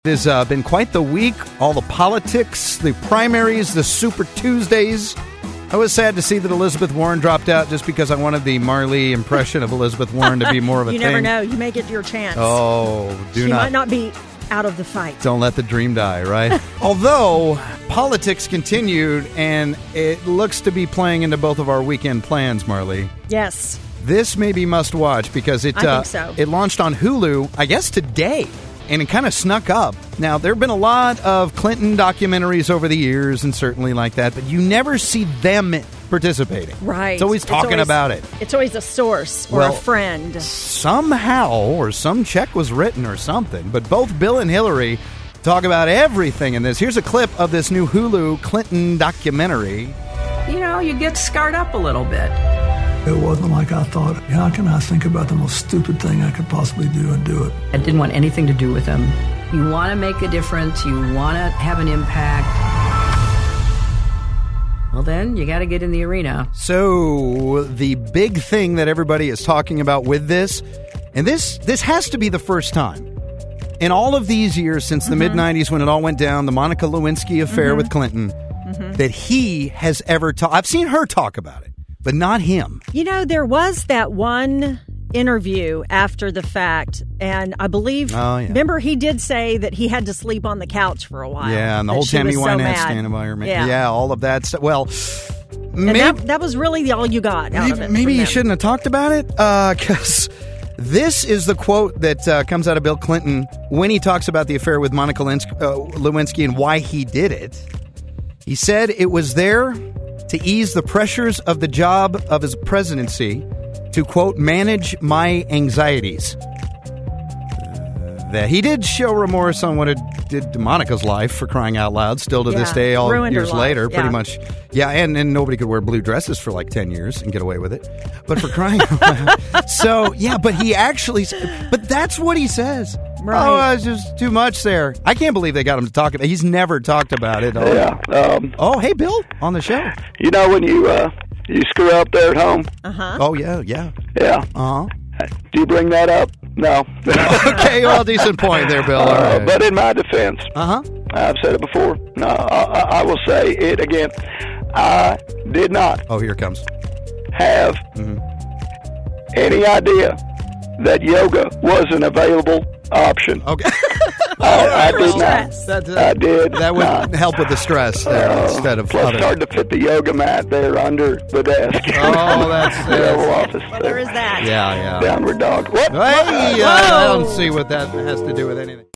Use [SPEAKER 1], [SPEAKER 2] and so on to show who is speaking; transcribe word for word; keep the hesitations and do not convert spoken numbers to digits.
[SPEAKER 1] It has uh, been quite the week. All the politics, the primaries, the Super Tuesdays. I was sad to see that Elizabeth Warren dropped out just because I wanted the Marley impression of Elizabeth Warren to be more of a
[SPEAKER 2] you
[SPEAKER 1] thing.
[SPEAKER 2] You never know. You may get your chance.
[SPEAKER 1] Oh, do
[SPEAKER 2] she
[SPEAKER 1] not.
[SPEAKER 2] She might not be out of the fight.
[SPEAKER 1] Don't let the dream die, right? Although, politics continued, and it looks to be playing into both of our weekend plans, Marley.
[SPEAKER 2] Yes.
[SPEAKER 1] This may be must-watch because it,
[SPEAKER 2] I
[SPEAKER 1] uh,
[SPEAKER 2] think so.
[SPEAKER 1] It launched on Hulu, I guess, today. And it kind of snuck up. Now, there have been a lot of Clinton documentaries over the years and certainly like that, but you never see them participating.
[SPEAKER 2] Right.
[SPEAKER 1] It's always talking
[SPEAKER 2] it's always,
[SPEAKER 1] about it.
[SPEAKER 2] It's always a source or
[SPEAKER 1] well,
[SPEAKER 2] a friend.
[SPEAKER 1] Somehow, or some check was written or something, but both Bill and Hillary talk about everything in this. Here's a clip of this new Hulu Clinton documentary.
[SPEAKER 3] You know, you get scarred up a little bit.
[SPEAKER 4] It wasn't like I thought, how can I think about the most stupid thing I could possibly do and do it?
[SPEAKER 3] I didn't want anything to do with him. You want to make a difference. You want to have an impact. Well, then you got to get in the arena.
[SPEAKER 1] So the big thing that everybody is talking about with this, and this this has to be the first time in all of these years since the mm-hmm. mid nineties when it all went down, the Monica Lewinsky affair mm-hmm. with Clinton, mm-hmm. that he has ever talked. I've seen her talk about it. But not him.
[SPEAKER 2] You know, there was that one interview after the fact, and I believe,
[SPEAKER 1] oh, yeah.
[SPEAKER 2] remember, he did say that he had to sleep on the couch for a while.
[SPEAKER 1] Yeah, and the whole Tammy Wynette so standing by her.
[SPEAKER 2] Yeah.
[SPEAKER 1] yeah, all of that stuff. Well,
[SPEAKER 2] and
[SPEAKER 1] maybe,
[SPEAKER 2] that, that was really all you got out
[SPEAKER 1] maybe,
[SPEAKER 2] of it.
[SPEAKER 1] Maybe you
[SPEAKER 2] them.
[SPEAKER 1] shouldn't have talked about it, because uh, this is the quote that uh, comes out of Bill Clinton when he talks about the affair with Monica Lewinsky and why he did it. He said it was there to ease the pressures of the job of his presidency, to, quote, manage my anxieties. Uh, that he did show remorse on what it did to Monica's life, for crying out loud, still to
[SPEAKER 2] yeah,
[SPEAKER 1] this day, all years later,
[SPEAKER 2] yeah.
[SPEAKER 1] pretty much. Yeah, and, and nobody could wear blue dresses for like ten years and get away with it. But for crying out loud. So, yeah, but he actually, but that's what he says.
[SPEAKER 2] Right.
[SPEAKER 1] Oh, it's just too much there. I can't believe they got him to talk about it. He's never talked about it. Oh,
[SPEAKER 5] yeah. Um,
[SPEAKER 1] oh, hey, Bill, on the show.
[SPEAKER 5] You know when you uh, you screw up there at home?
[SPEAKER 2] Uh-huh.
[SPEAKER 1] Oh, yeah, yeah.
[SPEAKER 5] Yeah.
[SPEAKER 1] Uh-huh.
[SPEAKER 5] Do you bring that up? No.
[SPEAKER 1] Okay, well, decent point there, Bill. All right.
[SPEAKER 5] Uh, but in my defense,
[SPEAKER 1] uh-huh.
[SPEAKER 5] I've said it before. No, I, I will say it again. I did not.
[SPEAKER 1] Oh, here it comes.
[SPEAKER 5] Have mm-hmm. any idea that yoga was an available option.
[SPEAKER 1] Okay.
[SPEAKER 5] uh, I did not.
[SPEAKER 1] That's, uh,
[SPEAKER 5] I did.
[SPEAKER 1] That would
[SPEAKER 5] not.
[SPEAKER 1] help with the stress there uh, instead of
[SPEAKER 5] plus
[SPEAKER 1] other.
[SPEAKER 5] It's hard to fit the yoga mat there under the desk.
[SPEAKER 1] Oh, that's
[SPEAKER 5] the Oval Office.
[SPEAKER 2] Well, there is that.
[SPEAKER 1] Yeah, yeah.
[SPEAKER 5] Downward dog. What?
[SPEAKER 1] Hey, uh, I don't see what that has to do with anything.